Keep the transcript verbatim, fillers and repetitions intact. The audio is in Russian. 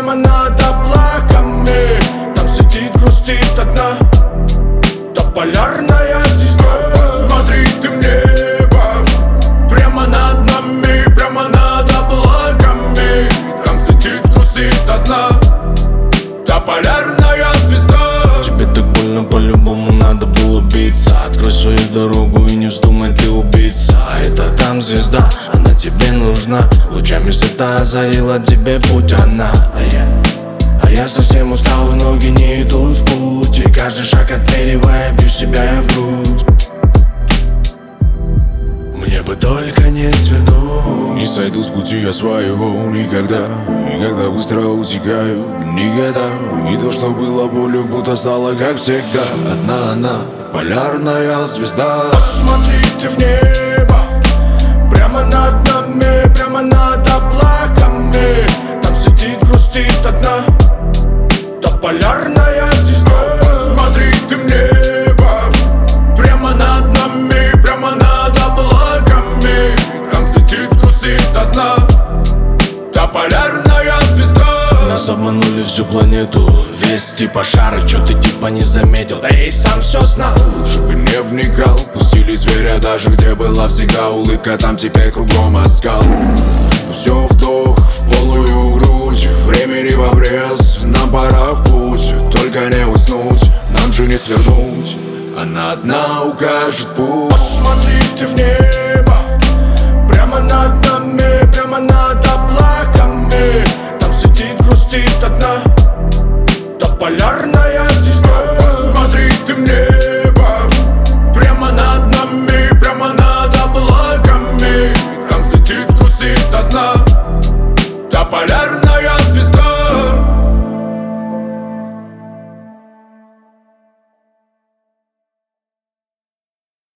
прямо над облаками. Там сидит, грустит одна тополярная звезда. Посмотри ты в небо, прямо над нами, прямо над облаками. Там сидит, грустит одна тополярная звезда. Тебе так больно, по-любому надо было биться. Открой свою дорогу и не вздумай ты убиться. Это там звезда, она тебе нужна. Лучами света озарила тебе путь она. А я, а я совсем устал, и ноги не идут в путь. И каждый шаг отмеривая, бью себя я в грудь. Мне бы только не свернуть. Не сойду с пути я своего никогда. И когда быстро утекаю, никогда. И то, что было болью, будто стало как всегда. Одна она, полярная звезда. Посмотри ты в небо, прямо над нами, прямо над облаками. Там сидит, грустит одна тополярная звезда. Посмотри ты в небо, прямо над нами, прямо над облаками. Там сидит, грустит одна тополярная звезда. Нас обманули всю планету, весь типа шара, чё ты типа не заметил, да я и сам все знал. Лучше бы не вникал, пустили зверя даже где была всегда улыбка, там теперь кругом оскал. Все вдох в полную грудь, времени в обрез, нам пора в путь. Только не уснуть, нам же не свернуть, она одна укажет путь. Посмотри ты в небо,